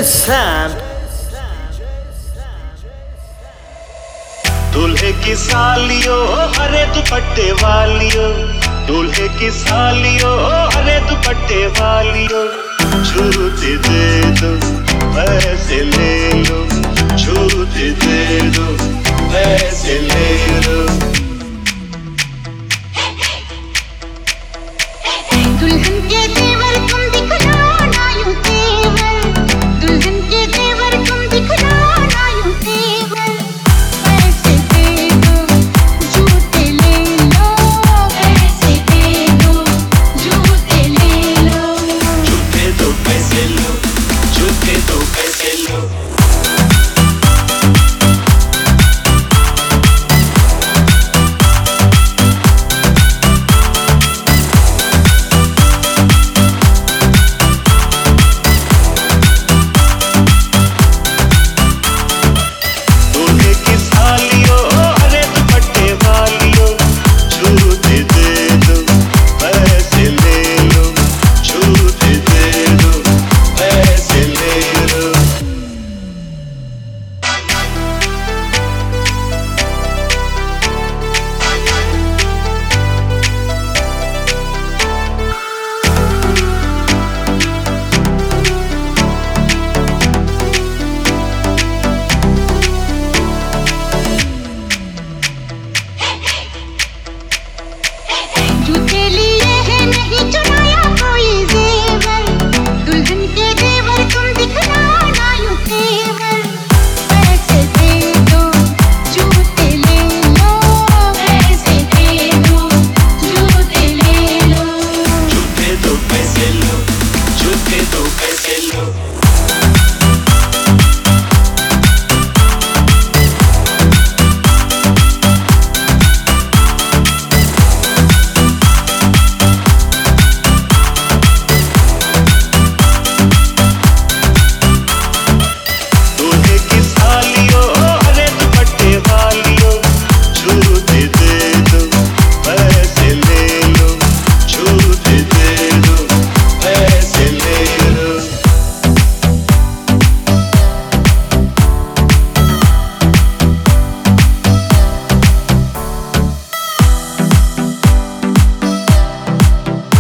Sam। दूल्हे की सालियो हरे दुपट्टे वालियो, दूल्हे की सालियो हरे दुपट्टे वालियो, छूट दे दो पैसे ले लो, छूट दे दो पैसे ले लो। दुल्हन के तेवर तुम दिखलाओ ना यूं तेवर, दुल्हन के तेवर तुम दिखलाओ ना यूं तेवर। पैसे दे दो जूते ले लो, पैसे दे दो जूते ले लो, जूते दो पैसे लो, जूते दो पैसे लो।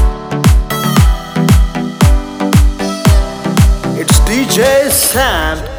DJ Sam।